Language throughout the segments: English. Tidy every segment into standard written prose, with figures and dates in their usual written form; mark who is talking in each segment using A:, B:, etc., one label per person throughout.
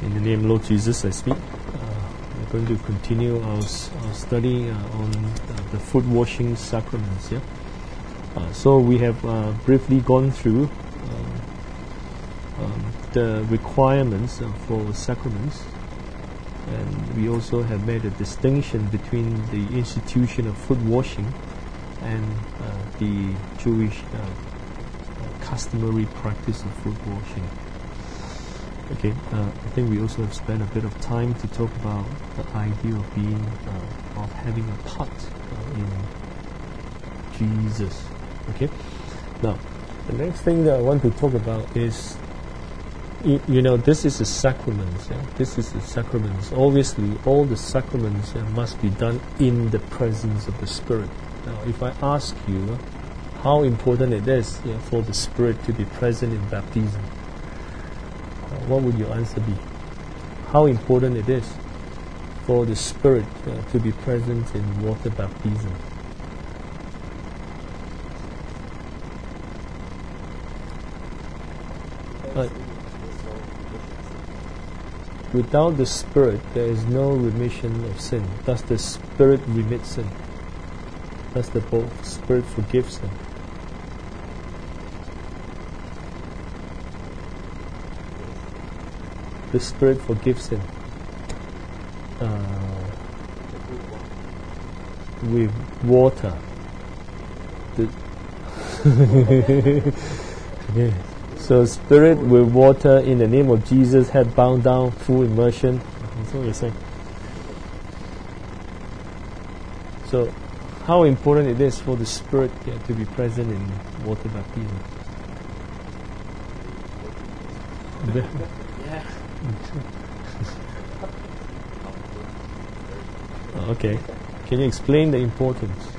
A: In the name of Lord Jesus, I speak. We're going to continue our study on the foot washing sacraments. Yeah. So we have briefly gone through the requirements for sacraments, and we also have made a distinction between the institution of foot washing and the Jewish customary practice of foot washing. Okay, I think we also have spent a bit of time to talk about the idea of being, of having a part in Jesus. Okay, now the next thing that I want to talk about is, this is a sacrament. Yeah? This is a sacrament. Obviously, all the sacraments must be done in the presence of the Spirit. Now, if I ask you how important it is for the Spirit to be present in baptism, what would your answer be? How important it is for the Spirit to be present in water baptism? Without the Spirit, there is no remission of sin. Does the Spirit remit sin? Does the Spirit forgive sin? The Spirit forgives sin with water. Okay. So Spirit with water in the name of Jesus, head bowed down, full immersion. That's what you're saying. So how important it is for the Spirit to be present in water baptism? Okay. Can you explain the importance?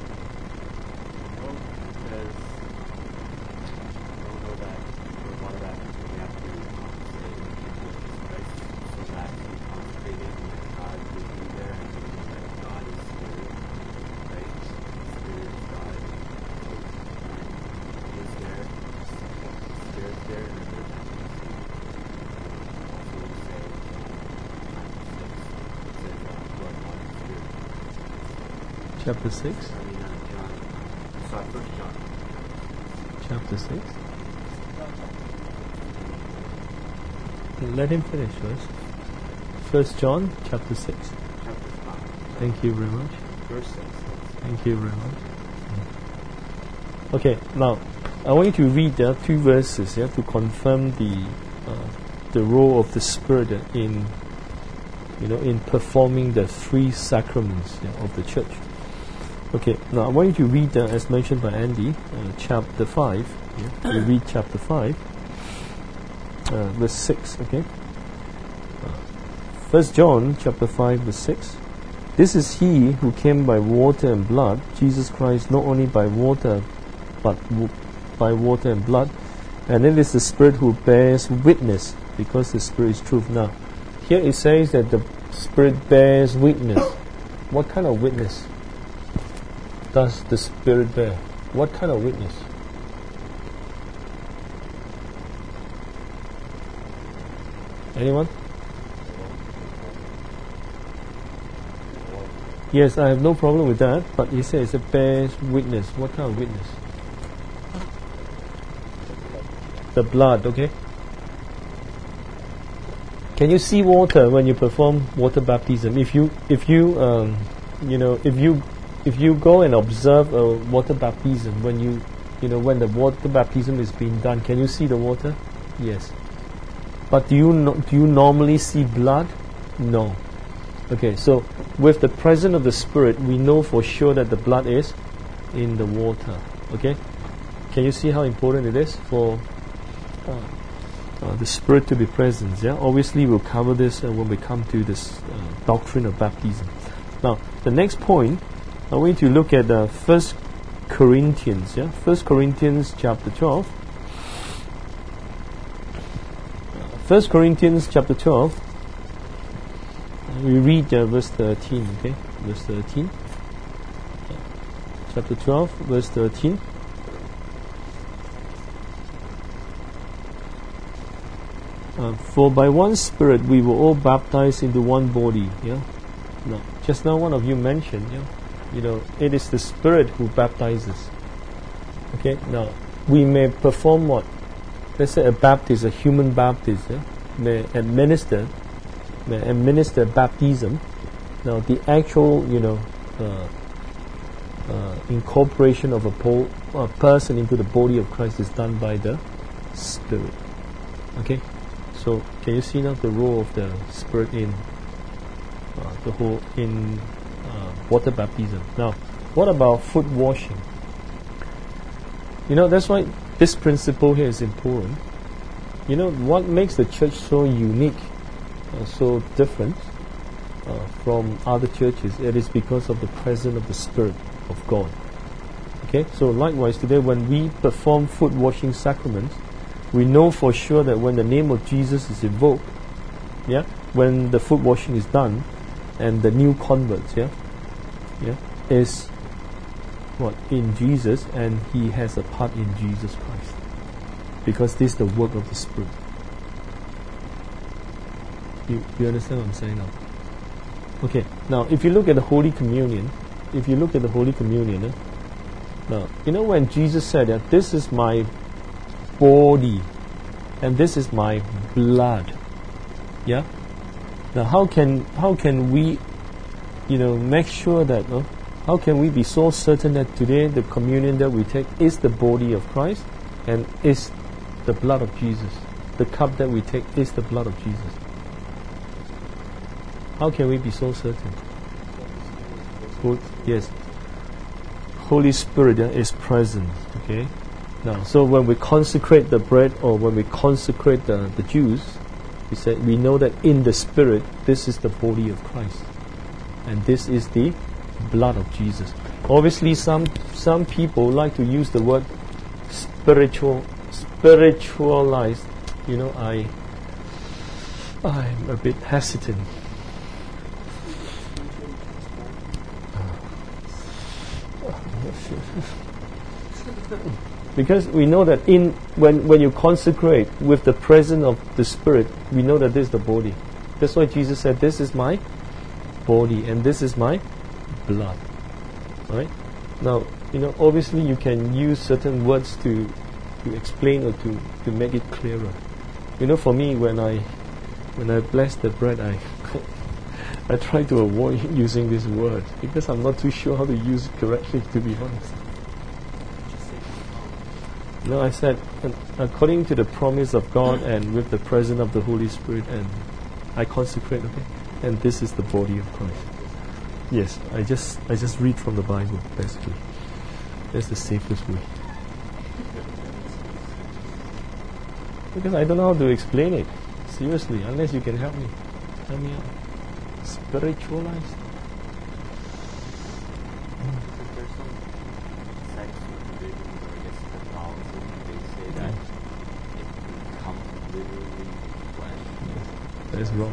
A: Chapter 6? Chapter 6? Let him finish first. 1 John, chapter 6. Thank you very much. Verse 6. Thank you very much. Okay, now I want you to read two verses to confirm the role of the Spirit in performing the three sacraments of the Church. Okay, now I want you to read, as mentioned by Andy, chapter 5. You read chapter 5, verse 6, okay? 1 John chapter 5, verse 6. This is he who came by water and blood, Jesus Christ, not only by water, but by water and blood. And it is the Spirit who bears witness, because the Spirit is truth. Now, here it says that the Spirit bears witness. What kind of witness does the Spirit bear? What kind of witness? Anyone? Yes, I have no problem with that, but he says it bears witness. What kind of witness? The blood, okay? Can you see water when you perform water baptism? If you go and observe a water baptism, when when the water baptism is being done, can you see the water? Yes. But do you normally see blood? No. Okay, so with the presence of the Spirit, we know for sure that the blood is in the water. Okay? Can you see how important it is for the Spirit to be present? Yeah. Obviously, we'll cover this when we come to this doctrine of baptism. Now, the next point, I want you to look at 1 Corinthians. 1 Corinthians chapter 12. 1 Corinthians chapter 12. We read verse 13. Okay, verse 13. Chapter 12, verse 13. For by one Spirit we were all baptized into one body. Yeah. No. Just now one of you mentioned. Yeah. It is the Spirit who baptizes. Okay. Now we may perform what? Let's say a Baptist, a human Baptist, may administer baptism. Now the actual, incorporation of a person into the body of Christ is done by the Spirit. Okay, so can you see now the role of the Spirit in water baptism? Now, what about foot washing? That's why this principle here is important. What makes the church so unique, so different from other churches? It is because of the presence of the Spirit of God. Okay, so likewise today when we perform foot washing sacraments, we know for sure that when the name of Jesus is invoked, when the foot washing is done, and the new converts, is what? In Jesus, and he has a part in Jesus Christ. Because this is the work of the Spirit. You understand what I'm saying now? Okay, now if you look at the Holy Communion, now, when Jesus said that this is my body and this is my blood, now how can we make sure that how can we be so certain that today the communion that we take is the body of Christ and is the blood of Jesus? The cup that we take is the blood of Jesus. How can we be so certain? Yes, Holy Spirit is present. Okay. Now, so when we consecrate the bread or when we consecrate the juice, we know that in the Spirit this is the body of Christ, and this is the blood of Jesus. Obviously, some people like to use the word spiritualized. I'm a bit hesitant. Because we know that when you consecrate with the presence of the Spirit, we know that this is the body. That's why Jesus said, "This is my body and this is my blood." Right? Now, obviously you can use certain words to explain or to make it clearer. For me, when I bless the bread, I try to avoid using this word because I'm not too sure how to use it correctly, to be honest. No, I said, according to the promise of God and with the presence of the Holy Spirit, and I consecrate, okay? And this is the body of Christ. Yes, I just read from the Bible, basically. That's the safest way. Because I don't know how to explain it, seriously, unless you can help me. Help me out. Spiritualized? That's wrong.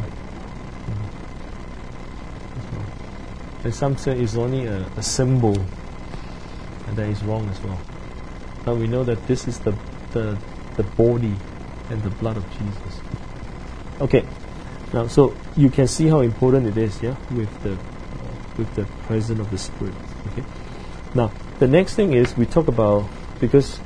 A: That's wrong. And some say it's only a symbol, and that is wrong as well. But we know that this is the body and the blood of Jesus. Okay, now so you can see how important it is, with the presence of the Spirit. Okay. Now the next thing is we talk about, because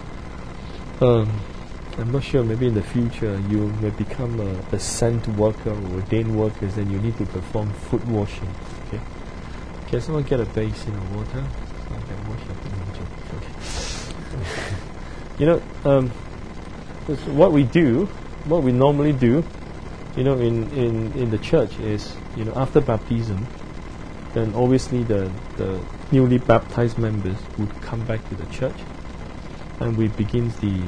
A: I'm not sure, maybe in the future you may become a sent worker or ordained workers, and you need to perform foot washing. Okay. Can someone get a basin of water so I can wash up? Okay. What we normally do, in the church is, after baptism, then obviously the newly baptized members would come back to the church, and we begin the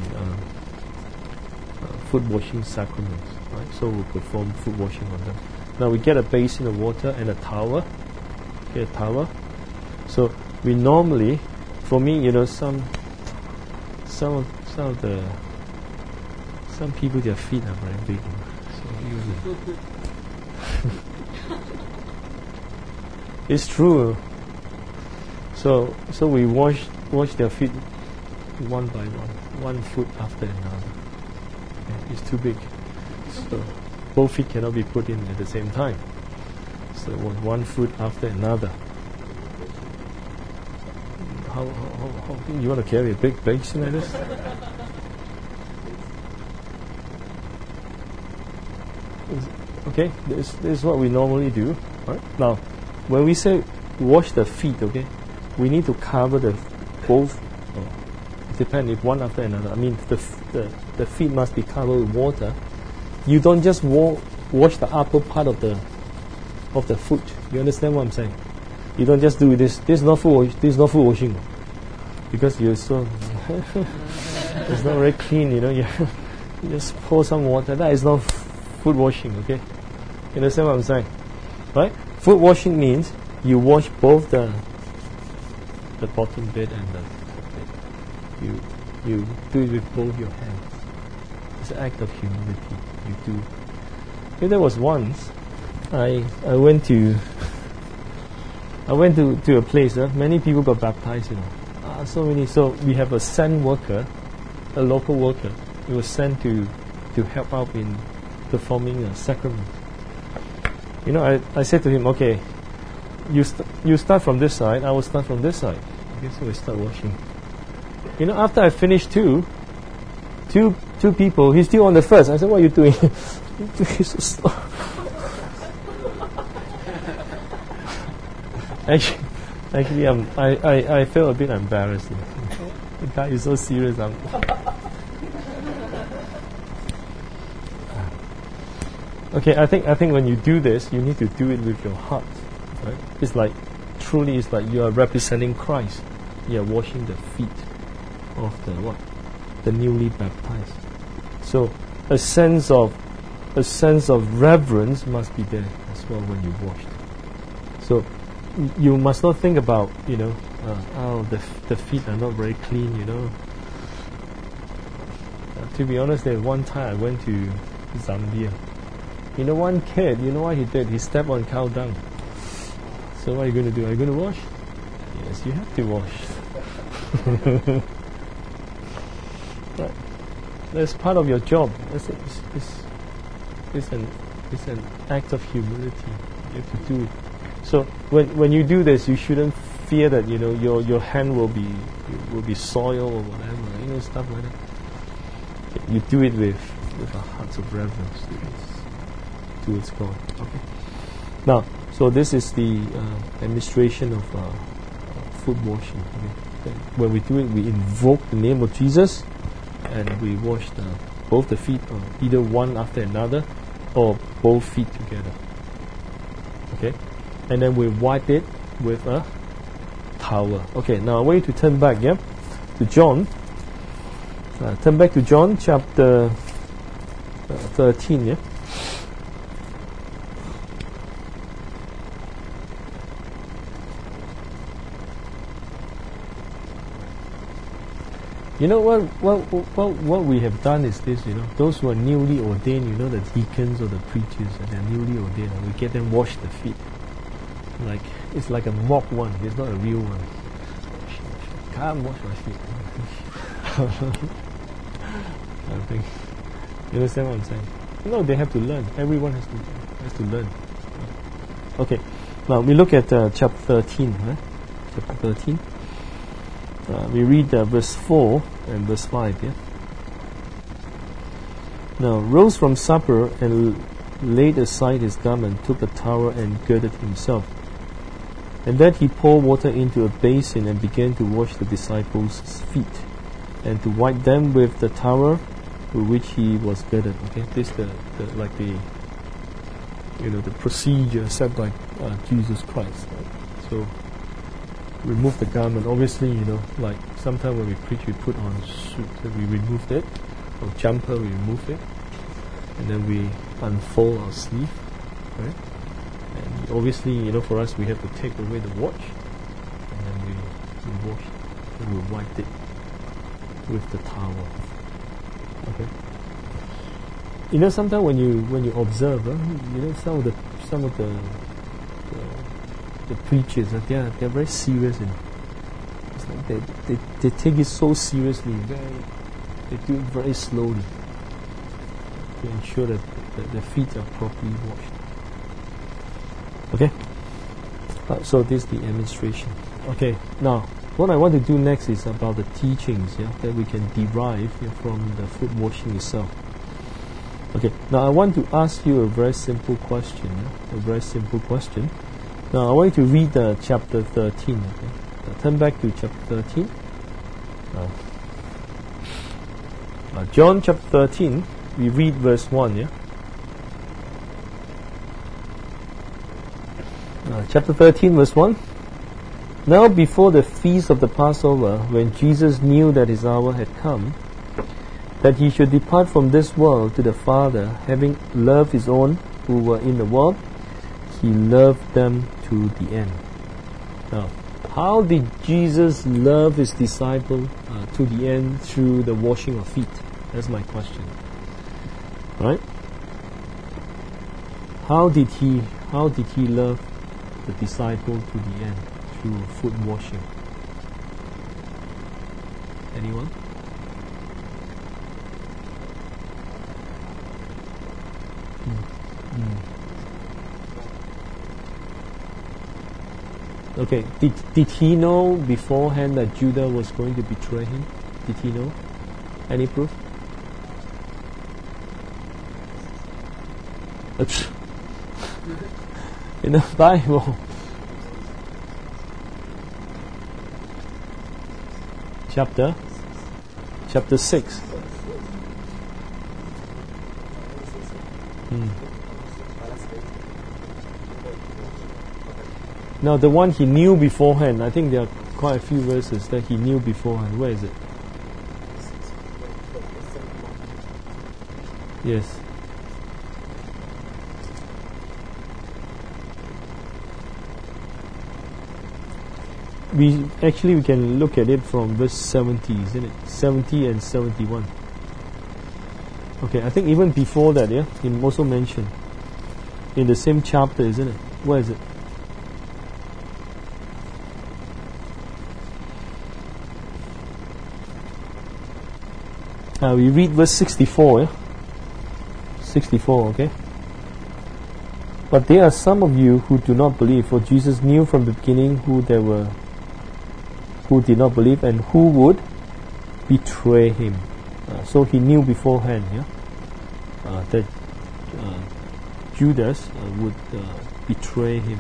A: foot washing sacraments, right? So we perform foot washing on them. Now we get a basin of water and a towel. Get a towel. So we normally, for me, some people, their feet are very big. So it's true. So we wash their feet one by one foot after another. It's too big. So both feet cannot be put in at the same time. So one foot after another. How you want to carry a big basin like this? Okay, this is what we normally do. Right? Now, when we say wash the feet, okay, we need to cover the both. It depends if one after another. I mean, the feet must be covered with water. You don't just wash the upper part of the foot. You understand what I'm saying? You don't just do this. This is not foot wash. This is not foot washing, because you're so it's not very clean. You know, you just pour some water. That is not foot washing. Okay, you understand what I'm saying, right? Foot washing means you wash both the bottom bit and the top bit. You do it with both your hands. It's an act of humility. You do. Okay, there was once I went to a place. Many people got baptized. You know, so many. So we have a sent worker, a local worker. He was sent to help out in performing a sacrament. You know, I said to him, okay, you start from this side, I will start from this side. Okay, so we start washing. You know, after I finished two people, he's still on the first. I said, what are you doing? He's so slow. Actually, I felt a bit embarrassed. The guy is so serious. Okay, I think when you do this, you need to do it with your heart. Right? It's like you are representing Christ. You are washing the feet of the newly baptized. So a sense of reverence must be there as well when you wash. So you must not think about the feet are not very clean. You know. To be honest, there one time I went to Zambia. You know, one kid, you know what he did? He stepped on cow dung. So what are you going to do? Are you going to wash? Yes, you have to wash. Right. That's part of your job. It's an act of humility. You have to do it. So when you do this, you shouldn't fear that your hand will be soiled or whatever. Stuff like that. You do it with a heart of reverence towards God. Okay. Now, so this is the administration of foot washing. Okay. When we do it, we invoke the name of Jesus, and we wash both the feet, either one after another, or both feet together. Okay, and then we wipe it with a towel. Okay. Now I want you to turn back, to John. Turn back to John chapter 13. Yeah. You know what we have done is this. Those who are newly ordained, the deacons or the preachers, and they're newly ordained, and we get them wash the feet. It's like a mock one. It's not a real one. Come wash my feet. I think you understand what I'm saying. No, they have to learn. Everyone has to learn. Okay. Now we look at chapter 13. Chapter 13. We read verse 4 and verse 5. Yeah. Now rose from supper and laid aside his garment, took a towel and girded himself. And then he poured water into a basin and began to wash the disciples' feet, and to wipe them with the towel with which he was girded. Okay, this the procedure set by Jesus Christ. Right? So remove the garment. Obviously, like sometimes when we preach, we put on suit, we remove it, or jumper, we remove it, and then we unfold our sleeve, right? And obviously, for us, we have to take away the watch, and then we wash, and we wipe it with the towel. Okay. Sometimes when you observe, some of the preachers, they're very serious. It's like they take it so seriously. They do it very slowly to ensure that the feet are properly washed. Okay? So this is the demonstration. Okay, now what I want to do next is about the teachings that we can derive from the foot washing itself. Okay, now I want to ask you a very simple question. A very simple question. Now I want you to read chapter 13. Okay? Now, turn back to chapter 13. John chapter 13, we read verse 1. Yeah. Chapter 13, verse 1. Now before the feast of the Passover, when Jesus knew that his hour had come, that he should depart from this world to the Father, having loved his own who were in the world, he loved them to the end. Now, how did Jesus love his disciple to the end? Through the washing of feet. That's my question. Right? How did he love the disciple to the end? Through foot washing. Anyone? Okay, did he know beforehand that Judah was going to betray him? Did he know? Any proof? In the Bible, chapter 6. Now the one he knew beforehand, I think there are quite a few verses that he knew beforehand. Where is it? Yes. We can look at it from verse 70, isn't it? 70 and 71. Okay, I think even before that, he also mentioned in the same chapter, isn't it? Where is it? We read verse 64. 64, okay? But there are some of you who do not believe, for Jesus knew from the beginning who did not believe and who would betray him. So he knew beforehand, that Judas would betray him.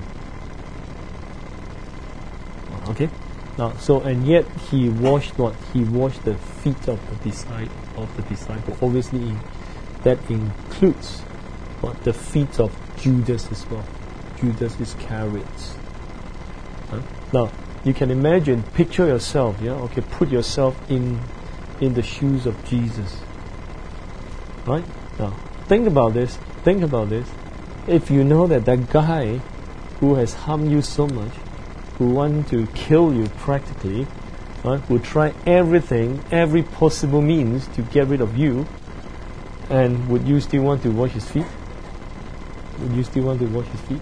A: Okay. Now, and yet he washed what? He washed the feet of the disciple. Obviously, that includes what? The feet of Judas as well. Judas Iscariot. Now, you can imagine, picture yourself, okay, put yourself in the shoes of Jesus. Right? Now, think about this. If you know that guy who has harmed you so much, who want to kill you practically, who try every possible means to get rid of you, and would you still want to wash his feet? Would you still want to wash his feet?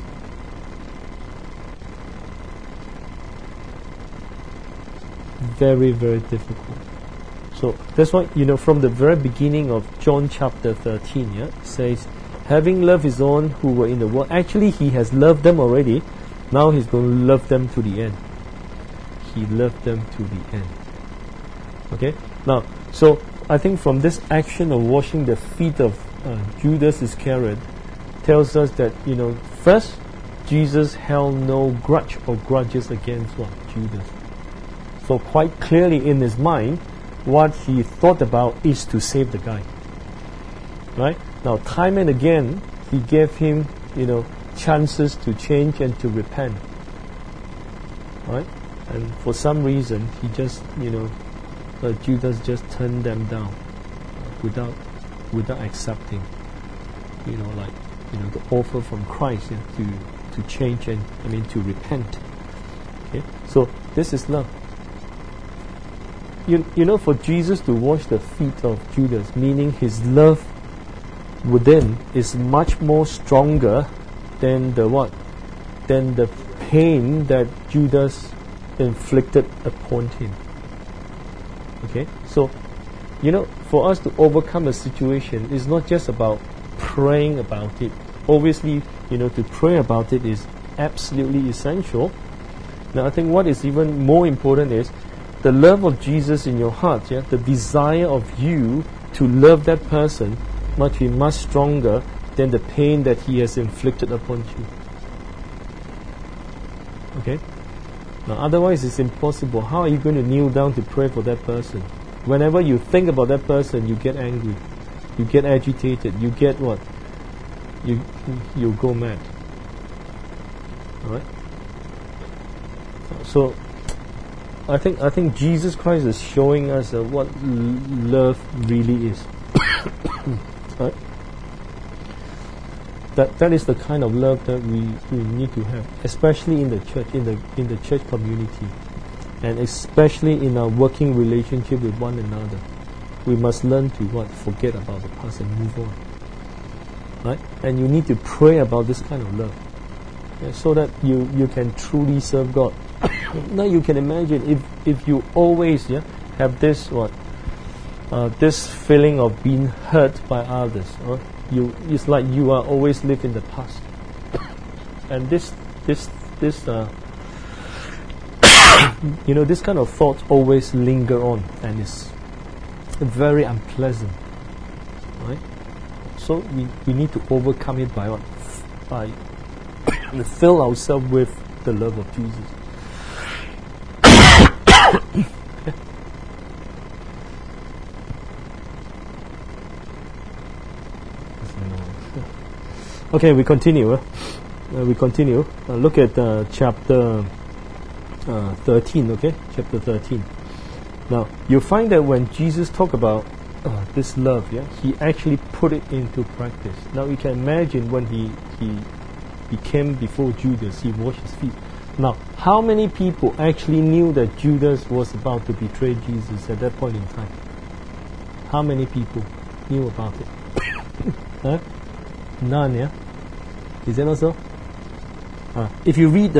A: Very, very difficult. So that's why, from the very beginning of John chapter 13, it says, having loved his own who were in the world. Actually, he has loved them already. Now he's going to love them to the end. He loved them to the end. Okay? Now, so I think from this action of washing the feet of Judas Iscariot tells us that, first, Jesus held no grudge or grudges against what? Judas. So quite clearly in his mind, what he thought about is to save the guy. Right? Now, time and again, he gave him, chances to change and to repent. Right? And for some reason, he just, Judas just turned them down without accepting, the offer from Christ to change and, to repent. Okay? So this is love. For Jesus to wash the feet of Judas, meaning his love within is much more stronger than the pain that Judas inflicted upon him. Okay? So, for us to overcome a situation, it's not just about praying about it. Obviously, to pray about it is absolutely essential. Now, I think what is even more important is the love of Jesus in your heart, the desire of you to love that person must be much stronger than the pain that he has inflicted upon you. Okay? Now, otherwise it's impossible. How are you going to kneel down to pray for that person? Whenever you think about that person, you get angry, you get agitated, you get what? You go mad. Alright? So I think Jesus Christ is showing us what love really is. Right? That is the kind of love that we need to have, especially in the church, in the church community, and especially in our working relationship with one another. We must learn to forget about the past and move on. Right? And you need to pray about this kind of love, so that you can truly serve God. Now you can imagine if you always have this this feeling of being hurt by others, it's like you are always live in the past, and this this kind of thoughts always linger on, and it's very unpleasant, right? So we need to overcome it by fill ourselves with the love of Jesus. Okay, we continue. Look at chapter 13. Okay, chapter 13. Now you find that when Jesus talked about this love, he actually put it into practice. Now you can imagine when he came before Judas, he washed his feet. Now, how many people actually knew that Judas was about to betray Jesus at that point in time? How many people knew about it? Huh? None, yeah? Is that also? If you read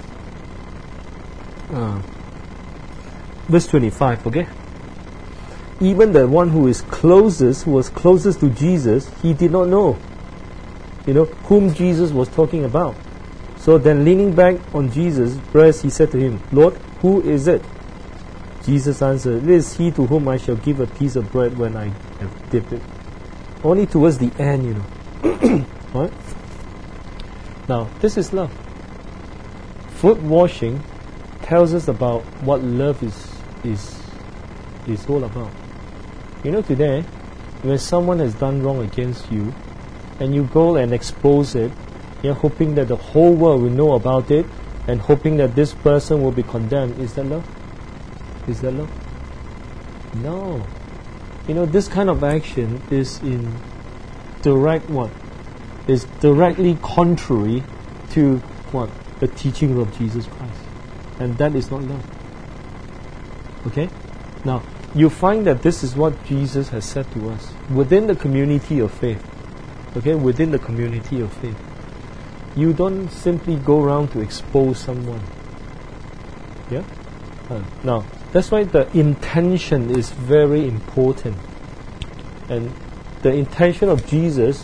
A: verse 25, okay? Even the one who was closest to Jesus, he did not know, whom Jesus was talking about. So then, leaning back on Jesus' breast, he said to him, "Lord, who is it?" Jesus answered, "It is he to whom I shall give a piece of bread when I have dipped it." Only towards the end, Right? Now, this is love. Foot washing tells us about what love is all about. Today, when someone has done wrong against you, and you go and expose it, you're hoping that the whole world will know about it, and hoping that this person will be condemned. Is that love? Is that love? No. This kind of action is in direct is directly contrary to the teaching of Jesus Christ, and that is not love. Okay? Now you find that this is what Jesus has said to us within the community of faith. Okay, within the community of faith, you don't simply go around to expose someone. Yeah. Now that's why the intention is very important, and the intention of Jesus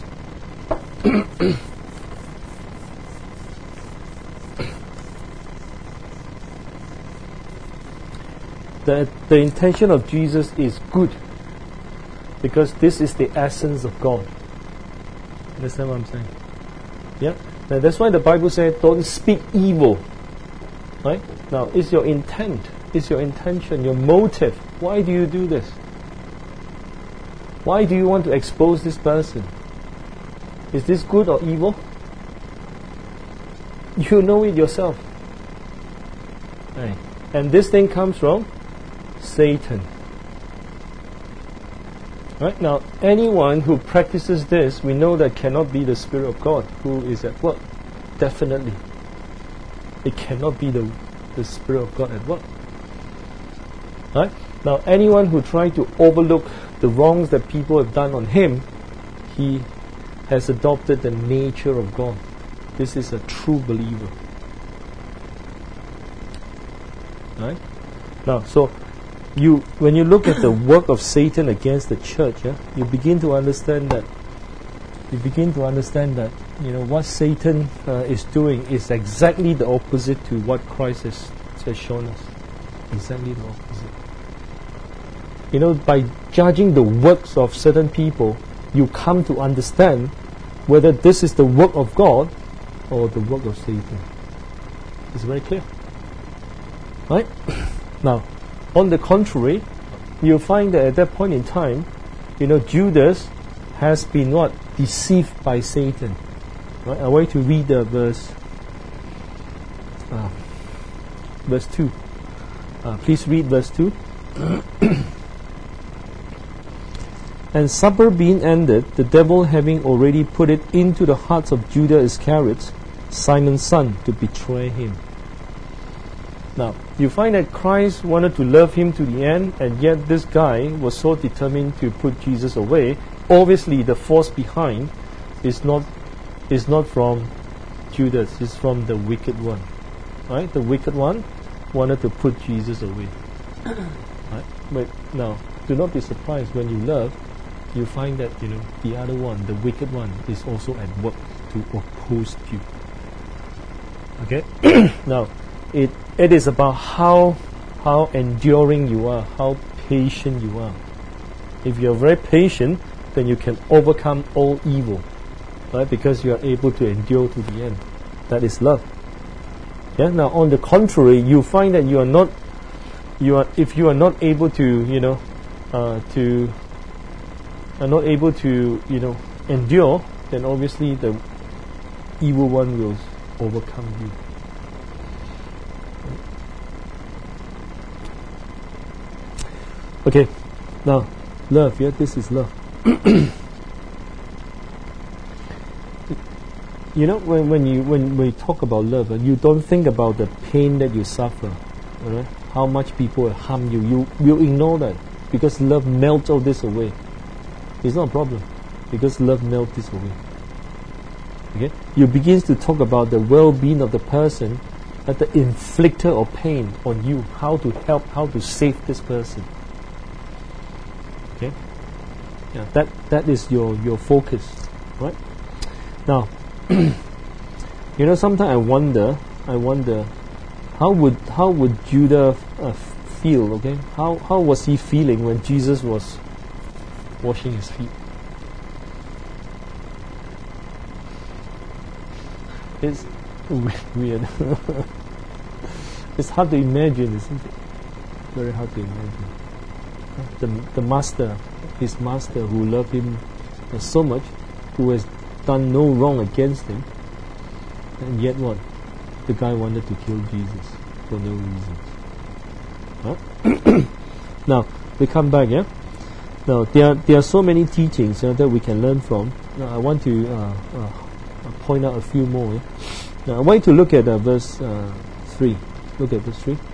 A: the intention of Jesus is good, because this is the essence of God. Understand what I'm saying? Yeah. Now that's why the Bible says, don't speak evil. Right? Now, it's your intent, it's your intention, your motive. Why do you do this? Why do you want to expose this person? Is this good or evil? You know it yourself. Right. And this thing comes from Satan. Right? Now, anyone who practices this, we know that cannot be the Spirit of God who is at work. Definitely. It cannot be the Spirit of God at work. Right? Now, anyone who tries to overlook the wrongs that people have done on him, he has adopted the nature of God. This is a true believer. Right? Now, so when you look at the work of Satan against the church, you begin to understand that you begin to understand that what Satan is doing is exactly the opposite to what Christ has shown us. Exactly the opposite. By judging the works of certain people, you come to understand whether this is the work of God or the work of Satan. It's very clear. Right? Now, on the contrary, you'll find that at that point in time, Judas has been what? Deceived by Satan. Right? I want you to read the verse 2. Please read verse 2. And supper being ended, the devil having already put it into the hearts of Judas Iscariot, Simon's son, to betray him. Now, you find that Christ wanted to love him to the end, and yet this guy was so determined to put Jesus away. Obviously, the force behind is not from Judas, it's from the wicked one. Right? The wicked one wanted to put Jesus away. Right? But now, do not be surprised when you love, you find that the other one, the wicked one, is also at work to oppose you. Okay? Now, it is about how enduring you are, how patient you are. If you are very patient, then you can overcome all evil, right? Because you are able to endure to the end. That is love. Yeah. Now, on the contrary, you find that if you are not able to endure, then obviously the evil one will overcome you. Okay, now love. Yeah, this is love. When we talk about love, you don't think about the pain that you suffer, right? How much people harm you. You ignore that because love melts all this away. It's not a problem because love melts this away. Okay, you begin to talk about the well-being of the person, that the inflictor of pain on you, how to help, how to save this person. Okay, yeah, that is your focus, right? Now, sometimes I wonder, how would Judah feel? Okay, how was he feeling when Jesus was washing his feet? It's weird. It's hard to imagine, isn't it? Very hard to imagine. The master, his master who loved him so much, who has done no wrong against him, and yet what? The guy wanted to kill Jesus for no reason. Huh? Now, we come back, yeah? Now, there are so many teachings that we can learn from. Now, I want to point out a few more. Yeah? Now, I want you to look at verse 3. Look at verse 3.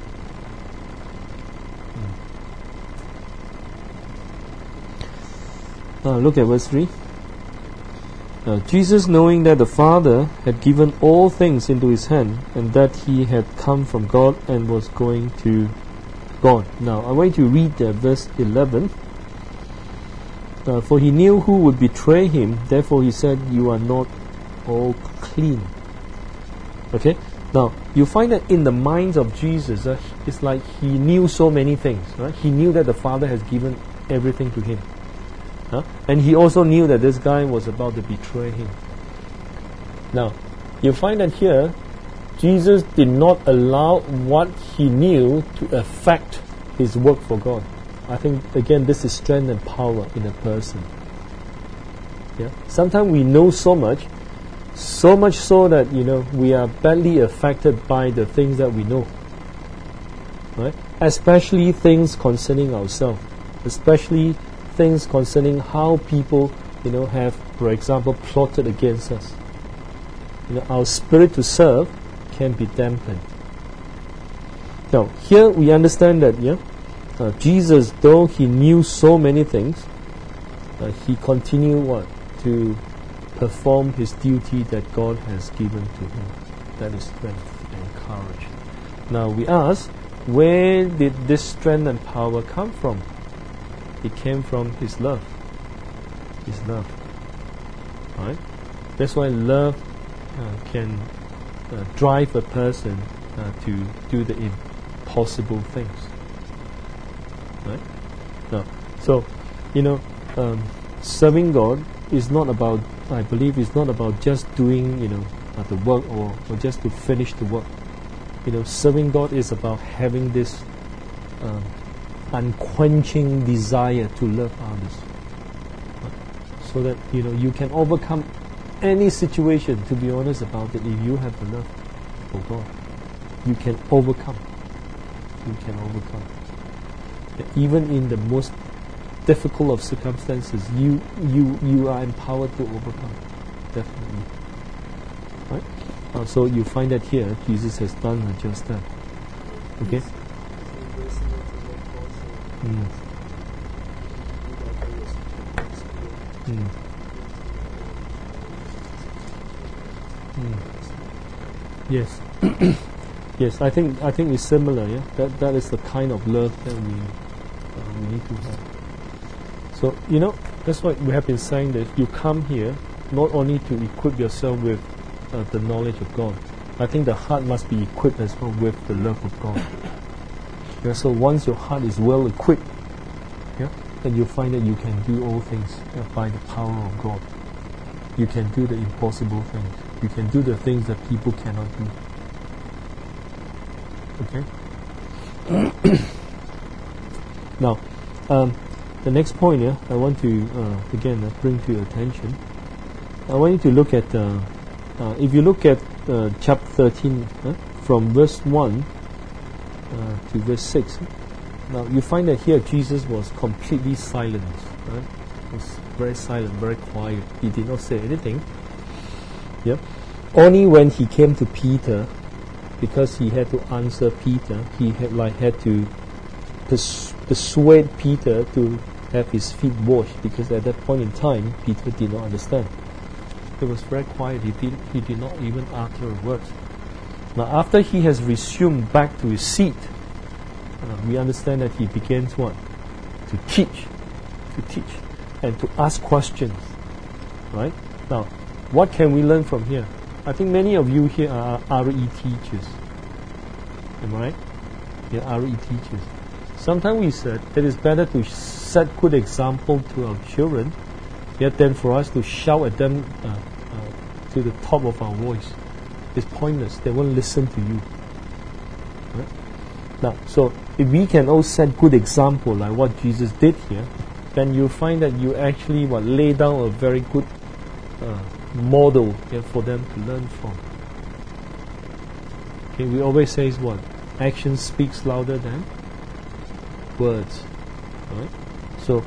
A: Look at verse 3. Jesus, knowing that the Father had given all things into his hand, and that he had come from God and was going to God. Now, I want you to read verse 11. For he knew who would betray him, therefore he said, "You are not all clean." Okay? Now, you find that in the minds of Jesus, it's like he knew so many things. Right? He knew that the Father has given everything to him. And he also knew that this guy was about to betray him. Now, you find that here, Jesus did not allow what he knew to affect his work for God. I think, again, this is strength and power in a person. Yeah? Sometimes we know so much so that, we are badly affected by the things that we know. Right? Especially things concerning ourselves. Especially things concerning how people, have, for example, plotted against us. Our spirit to serve can be dampened. Now, here we understand that, Jesus, though he knew so many things, he continued to perform his duty that God has given to him. That is strength and courage. Now we ask, where did this strength and power come from? It came from his love. His love. Right? That's why love can drive a person to do the impossible things. Right? Now, so serving God is not about, I believe, is not about just doing the work or just to finish the work. Serving God is about having this unquenching desire to love others, right? So that you can overcome any situation. To be honest about it, if you have the love for God, you can overcome. You can overcome. Even in the most difficult of circumstances, you are empowered to overcome. Definitely. Right? So you find that here, Jesus has done just that. Okay? Mm. Mm. Mm. Yes. Yes, I think it's similar. Yeah, that is the kind of love that we need to have. So that's why we have been saying that you come here not only to equip yourself with the knowledge of God. I think the heart must be equipped as well with the love of God. Yeah, so once your heart is well equipped, then you find that you can do all things by the power of God. You can do the impossible things. You can do the things that people cannot do. Okay? Now, the next point here, I want to again bring to your attention. I want you to look at, if you look at chapter 13, from verse 1 to verse 6. Now, you find that here Jesus was completely silent. Right? He was very silent, very quiet. He did not say anything. Yep. Only when he came to Peter, because he had to answer Peter, he had to persuade Peter to have his feet washed, because at that point in time Peter did not understand. He was very quiet. He did not even utter a word. Now after he has resumed back to his seat, we understand that he begins what? To teach and to ask questions. Right? Now, what can we learn from here? I think many of you here are RE teachers. Am I right? Yeah, RE teachers. Sometimes we said it is better to set good example to our children, yet than for us to shout at them to the top of our voice. It's pointless. They won't listen to you. Right? Now, so if we can all set good example like what Jesus did here, then you'll find that you actually lay down a very good model for them to learn from. Okay, we always say what? Action speaks louder than words. Right? So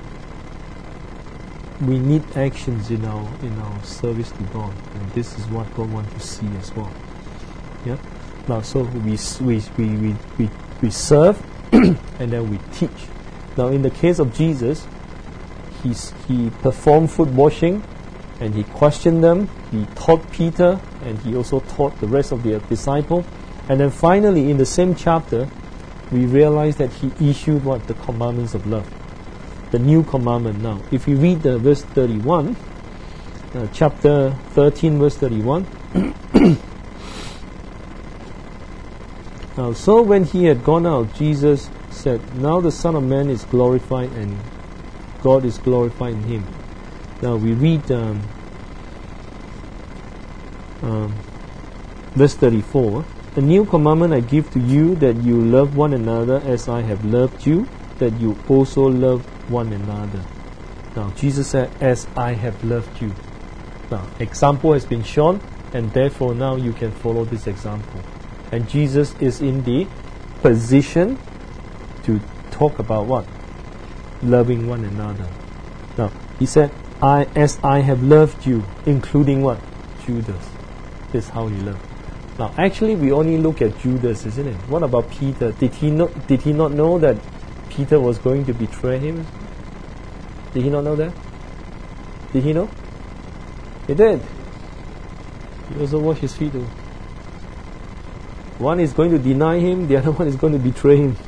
A: we need actions in our service to God, and this is what God wants to see as well. Yeah. Now, so we serve and then we teach. Now, in the case of Jesus, he performed foot washing, and he questioned them. He taught Peter, and he also taught the rest of the disciples. And then finally, in the same chapter, we realize that he issued the commandments of love, the new commandment. Now, if you read the verse 31, chapter 13, verse 31. Now, so when he had gone out, Jesus said, "Now the Son of Man is glorified, and God is glorified in him." Now we read verse 34. "A new commandment I give to you, that you love one another as I have loved you, that you also love one another." Now Jesus said, "As I have loved you." Now example has been shown, and therefore now you can follow this example. And Jesus is in the position to talk about what? Loving one another. Now he said, as I have loved you, including what? Judas. This is how he loved. Now actually we only look at Judas, isn't it? What about Peter? Did he not know that Peter was going to betray him? Did he not know that? Did he know? He did. He also washed his feet too. One is going to deny him, the other one is going to betray him.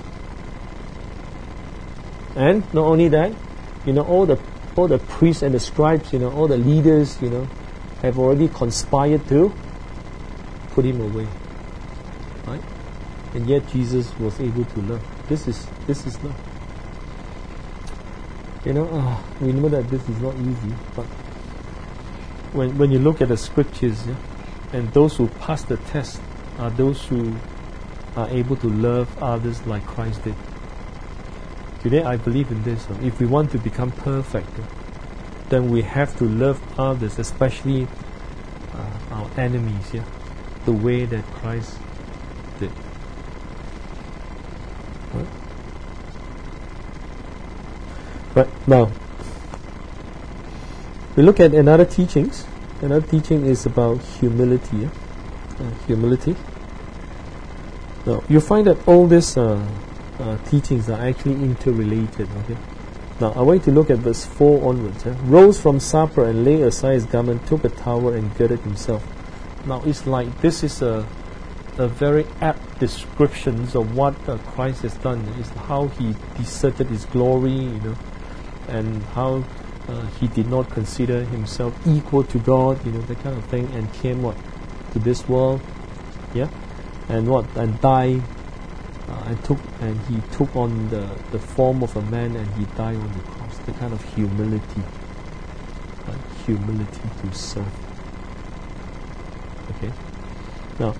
A: And not only that, all the priests and the scribes, all the leaders, have already conspired to put him away. Right? And yet Jesus was able to love. This is love. We know that this is not easy, but when you look at the scriptures, and those who pass the test are those who are able to love others like Christ did. Today I believe in this. If we want to become perfect, then we have to love others, especially our enemies, the way that Christ did. Right? But now, we look at another teachings. Another teaching is about humility. Humility. Now, you find that all these teachings are actually interrelated. Okay. Now, I want you to look at verse 4 onwards. Rose from supper and laid aside his garment, took a towel and girded himself. Now, it's like this is a very apt description of what Christ has done. It's how he deserted his glory, and how he did not consider himself equal to God, that kind of thing, and came to this world, and died, and he took on the form of a man, and he died on the cross. The kind of humility, humility to serve. Okay. Now,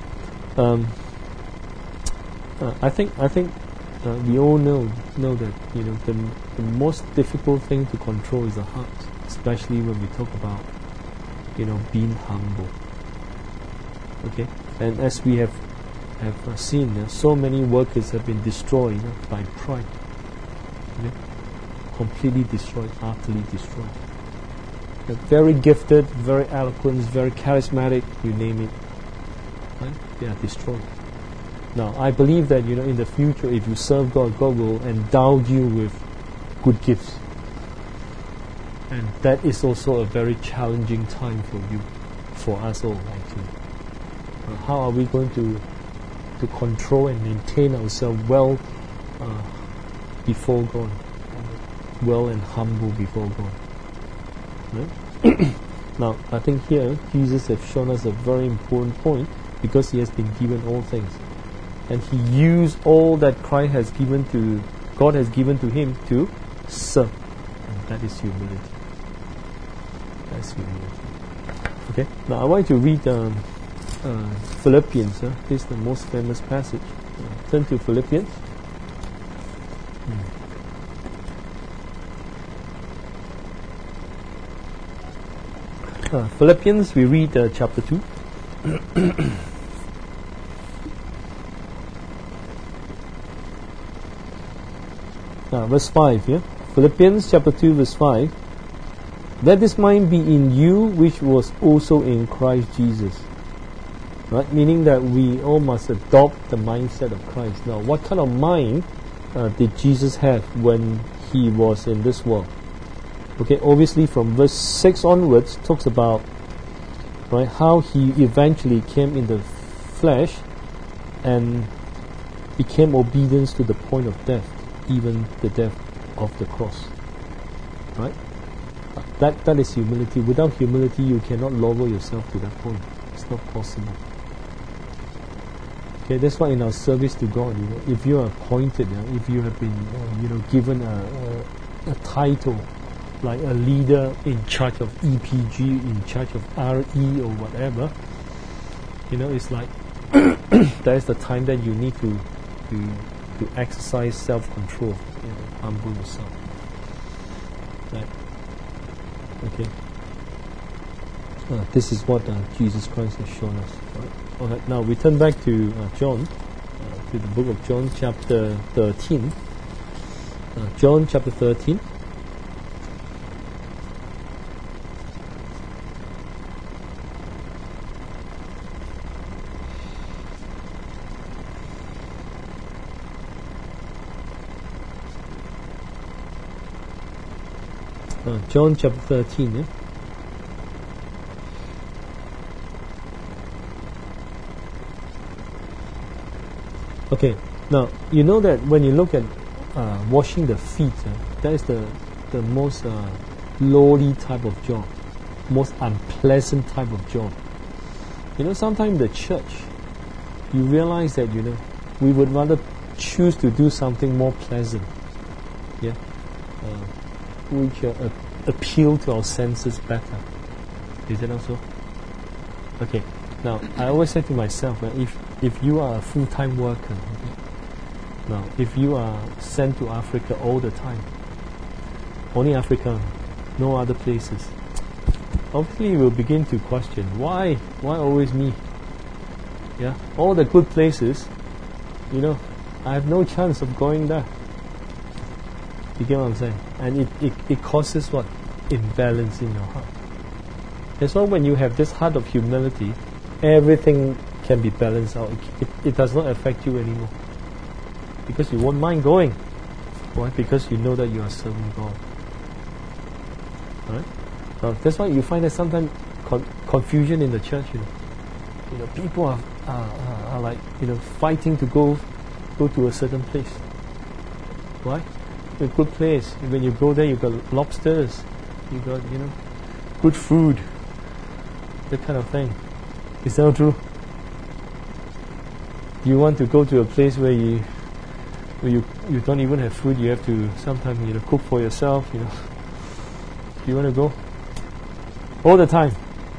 A: I think we all know that the most difficult thing to control is the heart, especially when we talk about being humble. Okay, and as we have seen, so many workers have been destroyed by pride. Okay? Completely destroyed, utterly destroyed. They're very gifted, very eloquent, very charismatic, you name it. Right? They are destroyed. Now, I believe that in the future, if you serve God, God will endow you with good gifts, and that is also a very challenging time for you, for us all actually. How are we going to control and maintain ourselves well before God, well and humble before God? Right? Now, I think here Jesus has shown us a very important point, because he has been given all things. And he used all that God has given to him to serve. And that is humility. That's humility. Okay. Now I want you to read Philippians. This is the most famous passage. Turn to Philippians. Philippians, we read chapter 2. Verse 5 here. Philippians chapter 2 verse 5. Let this mind be in you which was also in Christ Jesus. Right? Meaning that we all must adopt the mindset of Christ. Now, what kind of mind did Jesus have when he was in this world? Okay, obviously from verse 6 onwards talks about how he eventually came in the flesh and became obedient to the point of death, even the death of the cross. Right? That is humility. Without humility, you cannot lower yourself to that point. It's not possible. Okay, that's why in our service to God, if you are appointed, if you have been, given a title like a leader in charge of EPG, in charge of RE or whatever, it's like that is the time that you need to exercise self-control, humble yourself. Right. Okay. This is what Jesus Christ has shown us. Right. Okay. Now we turn back to John, to the book of John, chapter 13. John, chapter 13. John chapter 13. Okay, now you know that when you look at washing the feet, that is the most lowly type of job. most unpleasant type of job. Sometimes the church, you realize that, we would rather choose to do something more pleasant, which appeal to our senses better. Is it also? Okay. Now, I always say to myself, if you are a full-time worker, now, if you are sent to Africa all the time, only Africa, no other places, obviously you will begin to question, why always me? Yeah, all the good places, I have no chance of going there. You get what I'm saying? And it causes what? Imbalance in your heart. And so when you have this heart of humility, everything can be balanced out. It does not affect you anymore. Because you won't mind going. Why? Because you know that you are serving God. Right? Now, that's why you find that sometimes confusion in the church. People are like fighting to go to a certain place. Why? A good place. When you go there, you got lobsters. You got good food. That kind of thing. Is that true? You want to go to a place where you don't even have food. You have to sometimes cook for yourself. You want to go all the time.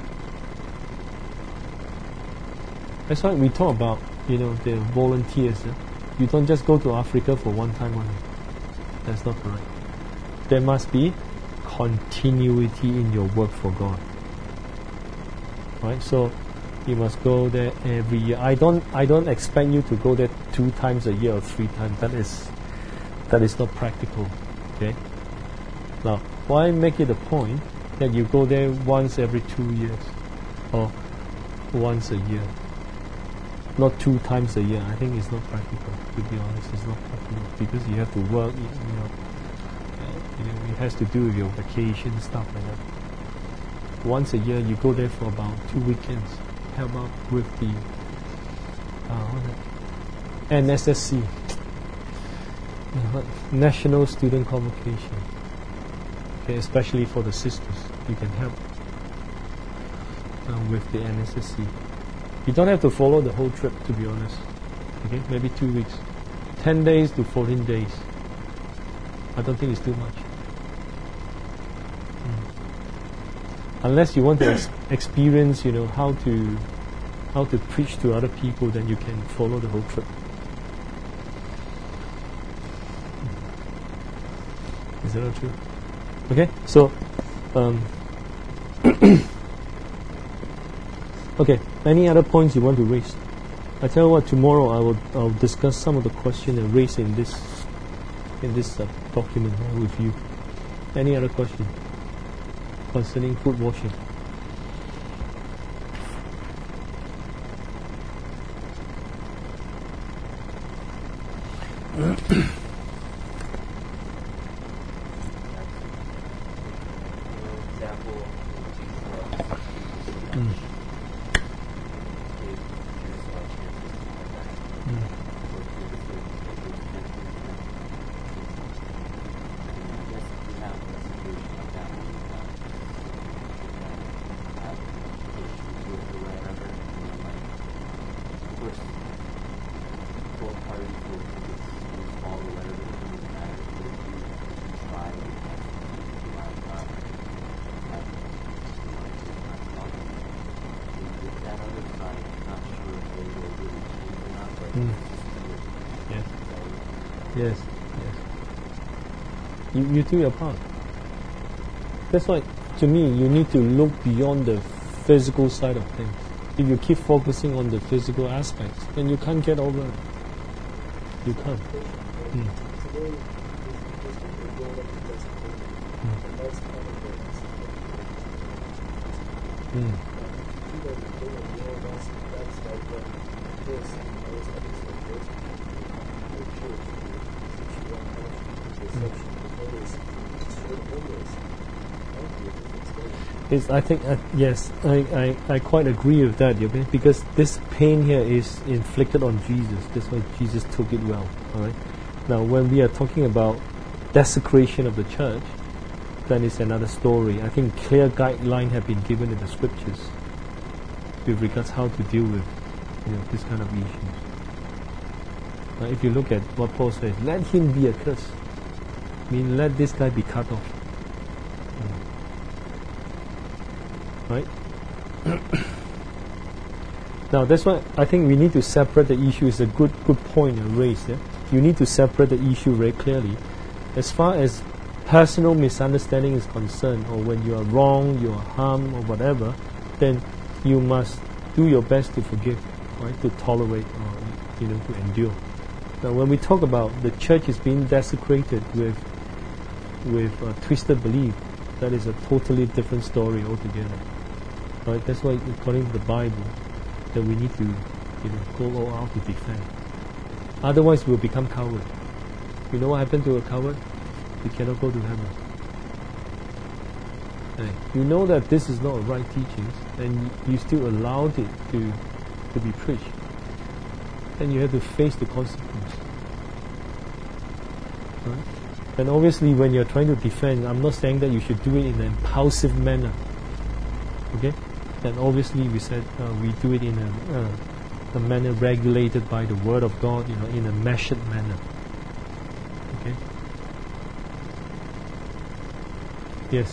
A: That's why we talk about the volunteers. You don't just go to Africa for one time only. That's not correct. There must be continuity in your work for God. Right? So you must go there every year. I don't expect you to go there 2 times a year or 3 times. That is not practical. Okay? Now, why make it a point that you go there once every 2 years or once a year? Not 2 times a year. I think it's not practical. To be honest, it's not practical because you have to work. It has to do with your vacation stuff like that. Once a year, you go there for about 2 weekends. Help out with the NSSC, National Student Convocation. Okay, especially for the sisters, you can help with the NSSC. You don't have to follow the whole trip, to be honest. Okay, maybe 2 weeks, 10 days to 14 days. I don't think it's too much. Unless you want to experience, how to preach to other people, then you can follow the whole trip. Is that not true? Okay, so okay. Any other points you want to raise? I tell you what. Tomorrow I'll discuss some of the questions and raise in this document with you. Any other question concerning foot washing? Yes. You do your part. That's why, to me, you need to look beyond the physical side of things. If you keep focusing on the physical aspects, then you can't get over it. You can't. I think yes, I quite agree with that, because this pain here is inflicted on Jesus. That's why Jesus took it well. All right. Now, when we are talking about desecration of the church, then it's another story. I think clear guidelines have been given in the scriptures with regards how to deal with this kind of issues. If you look at what Paul says, let him be accursed. I mean, let this guy be cut off. Right? Now that's why I think we need to separate the issue. It's a good point you raised. Yeah? You need to separate the issue very clearly. As far as personal misunderstanding is concerned, or when you are wrong, you are harmed, or whatever, then you must do your best to forgive, right? To tolerate, or to endure. Now, when we talk about the church is being desecrated with twisted belief, that is a totally different story altogether. Right? That's why, according to the Bible, that we need to, go all out to defend. Otherwise, we'll become coward. You know what happened to a coward? He cannot go to heaven. Right. You know that this is not right teachings, and you still allowed it to be preached. Then you have to face the consequence. Right? And obviously, when you're trying to defend, I'm not saying that you should do it in an impulsive manner. Okay? Then obviously, we said we do it in a manner regulated by the Word of God, in a measured manner. Okay? Yes.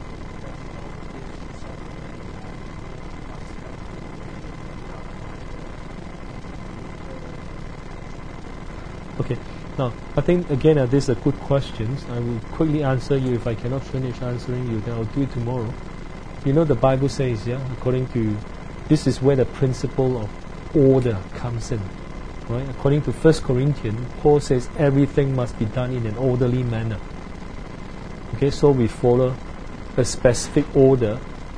A: Okay. Now, I think again these are good questions. I will quickly answer you. If I cannot finish answering you, then I'll do it tomorrow. The Bible says, according to, this is where the principle of order comes in. Right? According to 1 Corinthians, Paul says everything must be done in an orderly manner. Okay, so we follow a specific order,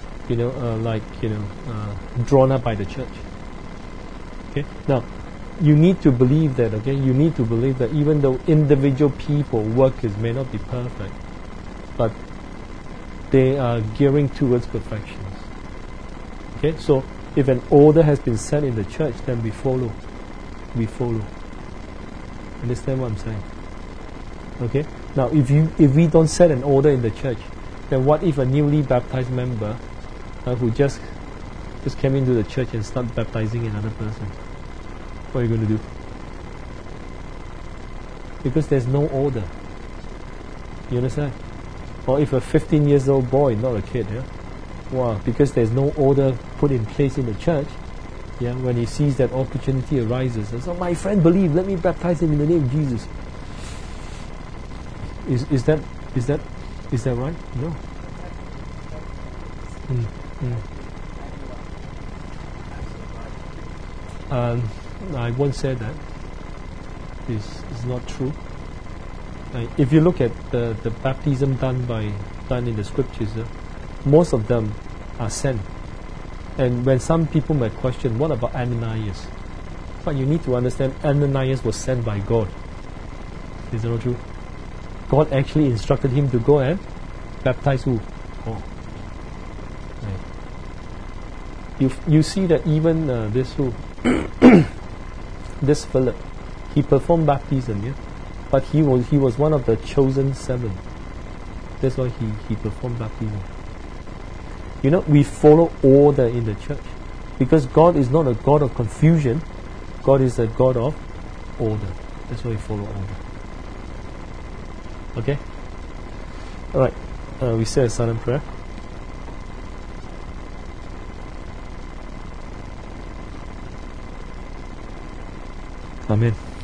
A: drawn up by the church. Okay, now you need to believe that. Okay, you need to believe that even though individual people workers may not be perfect, but they are gearing towards perfection. Okay, so if an order has been set in the church, then we follow. We follow. Understand what I'm saying? Okay. Now, if we don't set an order in the church, then what if a newly baptized member who just came into the church and start baptizing another person? What are you going to do? Because there's no order. You understand? Or if a 15 years old boy, not a kid, because there's no order put in place in the church, when he sees that opportunity arises, and so my friend believe, let me baptize him in the name of Jesus. Is that right? No. I won't say that. It's not true. If you look at the baptism done in the scriptures, most of them are sent. And when some people might question, what about Ananias? But you need to understand, Ananias was sent by God. Is that not true? God actually instructed him to go and baptize who? Paul. Right. You see that even this Philip, he performed baptism, but he was one of the chosen 7. That's why he performed baptism. We follow order in the church, because God is not a God of confusion. God is a God of order. That's why we follow order. Okay? Alright. We say a silent prayer. Amen.